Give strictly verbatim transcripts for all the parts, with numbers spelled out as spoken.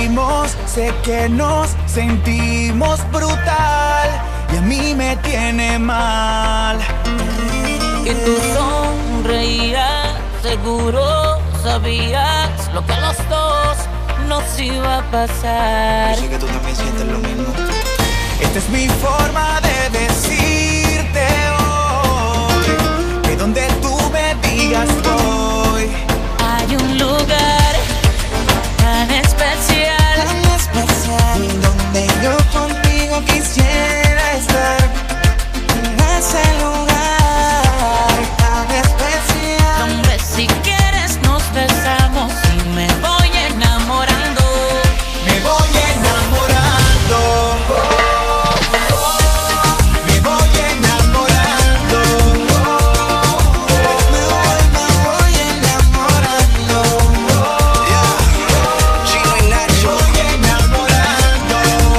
sentimos, sé que nos sentimos brutal y a mí me tiene mal. Y tú sonreías, seguro sabías lo que a los dos nos iba a pasar. Yo sé que tú también sientes lo mismo. Esta es mi forma de decirte hoy que donde tú me digas voy. Hay un lugar tan especial, Tan especial, donde yo contigo quisiera estar. En ese lugar tan especial, donde si quieres nos besamos y me voy enamorando. Me voy enamorando. Me voy enamorando. me voy, me voy enamorando. Yeah. Chino y Nacho. Voy enamorando.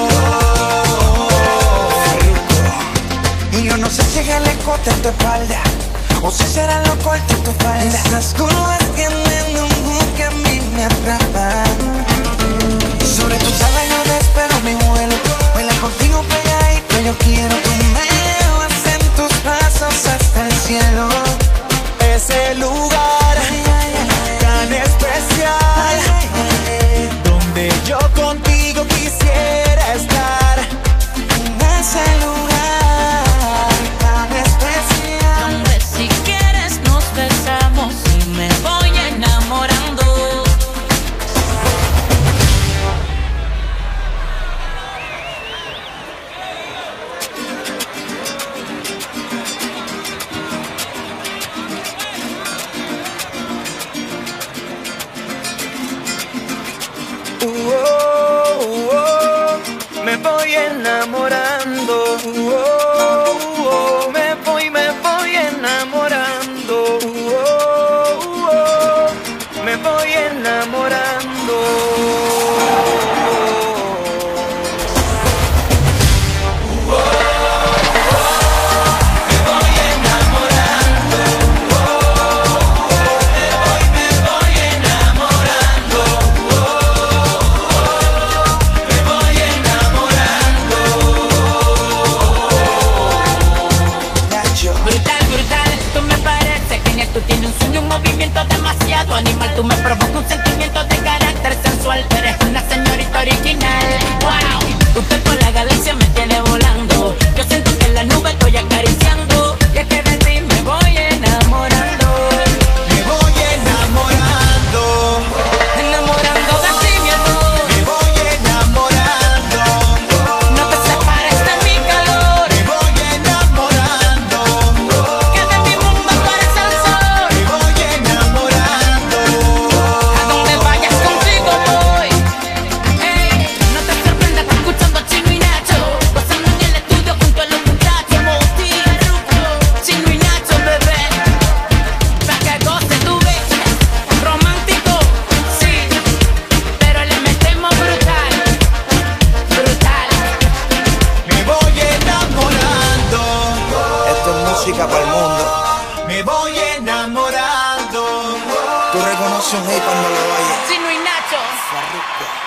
Y yo no sé si es el escote en tu espalda o si será lo corto en tu falda. Esas curvas tienen un hook que a mí me atrapan. Sobre tus alas yo despego mi vuelo. Baila contigo pegadito, yo quiero. Tú me llevas en tus brazos hasta el cielo. Ese lugar tan especial donde yo contigo quisiera estar. En ese lugar tan especial, Donde si quieres nos besamos y me voy enamorando. Uh, oh, uh, oh, me voy enamorando. Uh, oh, uh, oh, me voy, me voy enamorando. Uh, oh, uh, oh, me voy enamorando. Nacho. Brutal, brutal, tú me parece genial. Tú tienes un sueño, un movimiento demasiado animal. Tú me provocas un sentimiento de carácter sensual. Eres una señorita original. Wow, usted por la galaxia me tiene volando. Yo siento que en la nube estoy acariciando. Y es que de ti me voy enamorando. Me voy enamorando. Enamorando de ti, mi amor. Me voy enamorando. No te separes de mi calor. Me voy enamorando. Que de mi mundo tú eres el sol. Me voy enamorando. A donde vayas contigo voy. Ey, no te sorprendas escuchando a Chino y Nacho, gozando en el estudio junto a los muchachos. Moti, Chino y Nacho, bebé, pa' que goce tu ves. Romántico, sí, pero le metemos brutal, brutal. Me voy enamorando. Esto es música para el mundo. Me voy enamorando. Tú reconoces un hit cuando lo oyes. Chino y Nacho. Farruko.